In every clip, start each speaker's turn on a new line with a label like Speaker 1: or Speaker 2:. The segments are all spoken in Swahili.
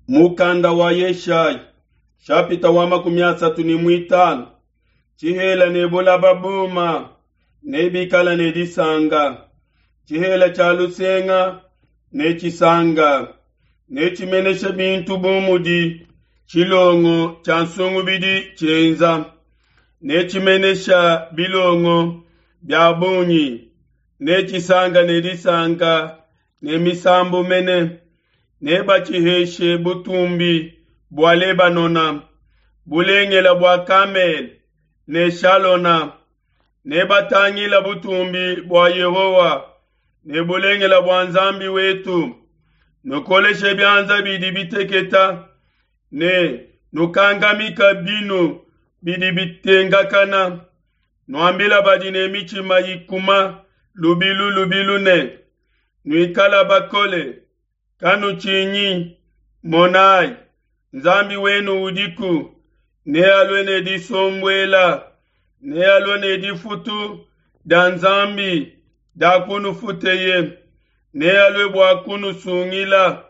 Speaker 1: Mukanda wa Yeshayi shapita wa 35 chihela nebola babuma nebikala nedisanga chihela cha lusenga nechisanga nechimenesha bintu bumudi chilongo cha nsungu bidi chenza nechimenesha bilongo bya bunyi nechisanga nedisanga nemisambo mene neba chiheshe butumbi bwa Lebanona bulengela bwa Kamel ne Shalona neba tangila butumbi bwa Yehowa ne bulengela bwa nzambi wetu nukoleshe byanza bidi biteketa ne nukangamika binu bidi bitengakana nuambila badine michima yikuma lubilu ne nuikala bakole kanu chinyi monai nzambi wenu udiku ne alwene di sombwela ne alwene di futu da nzambi da kunu futeye ne alwe bwa kunu sungila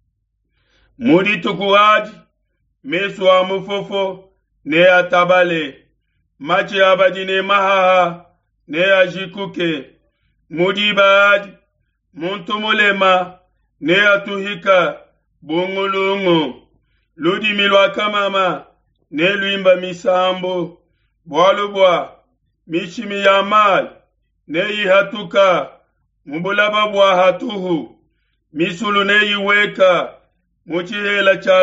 Speaker 1: mudi tukuhaji mesu amufofo ne atabale machi abadine mahaha ne ajikuke mudi baadi muntu mulema ne atuhika bungulungu ludi milwa kamama ne luimba misambo bwalubwa mishimi ya mal ne yihatuka mubulaba bwa hatuhu misulu ne yiweka muchihela cha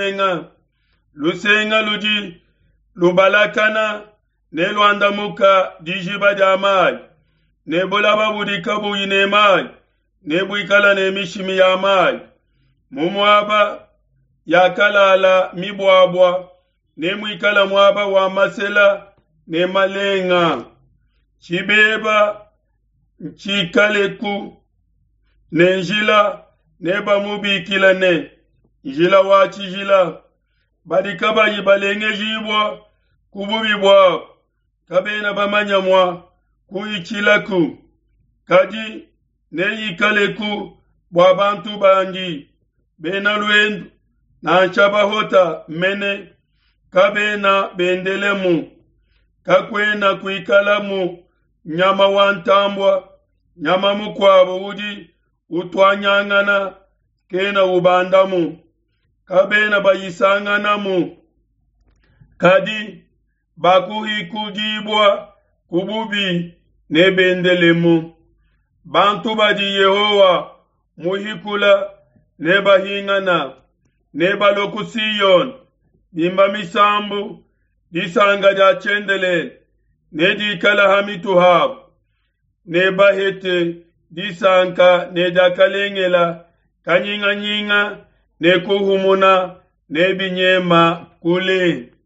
Speaker 1: lusenga ludi lubalakana ne luandamuka dijiba jamal ne bulaba budika buyine mal ne buikala ne mishimi ya mal mumwaba yakalala mibwabwa ne muikala mwaba wa masela ne malenga chibeba chikaleku ne njila ne bamubikila ne njila wa chijila badikaba yibalenge jibwa kububibwa kabena bamanyamwa kuichilaku kadi ne yikaleku bwa bantu bangi bena lwendu na chabahota mene kabena bendelemu kakwena kuikalamu nyama wantambwa nyama mukwabo udi utwanyangana kena ubandamu kabena bayisanganamu kadi bakuhikujibwa kububi ne bendelemu bantu badi Yehowa muhikula neba hingana neba lokusiyon bimba misambu disanga ja chendele nedi kala hamituhab neba hete disanka neda kalengela kanyinga nyinga nekuhumuna nebinyema kule